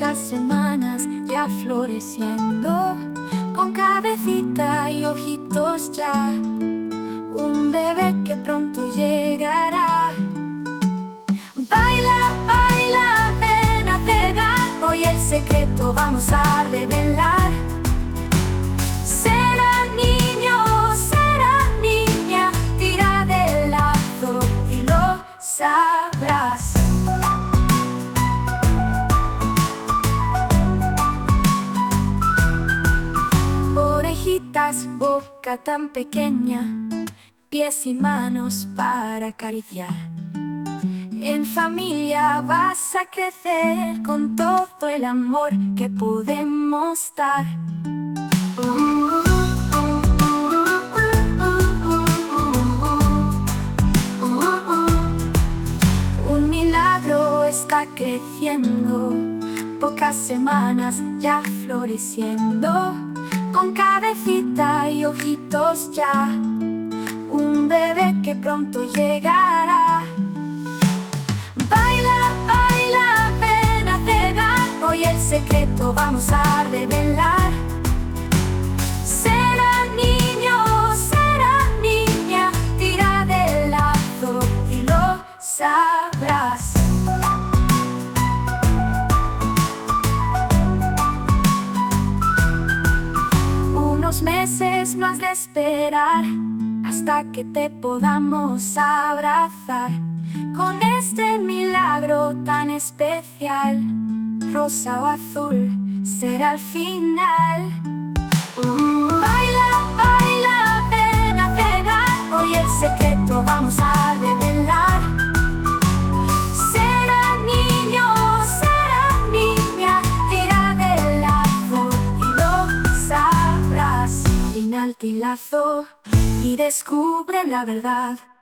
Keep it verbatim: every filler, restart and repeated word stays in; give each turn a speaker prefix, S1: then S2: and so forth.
S1: Pocas semanas ya floreciendo, con cabecita y ojitos ya, un bebé que pronto llegará. Baila, baila, ven a pegar, hoy el secreto vamos a revelar. Será niño, será niña, tira del lazo y lo sabrás. Orejitas, boca tan pequeña, pies y manos para acariciar. En familia vas a crecer con todo el amor que podemos dar. Un milagro está creciendo, pocas semanas ya floreciendo, con cabecita y ojitos ya, un bebé que pronto llegará. Baila, baila, ven a pegar, hoy el secreto vamos a revelar. Será niño, será niña, tira del lazo y lo sabrás. Unos meses no has de esperar hasta que te podamos abrazar con este milagro tan especial. Rosa o azul será el final. Baila, baila, ven a pegar, hoy el secreto vamos a revelar. Será niño, será niña, tira del lazo y lo sabrás. Final y lazo y descubre la verdad.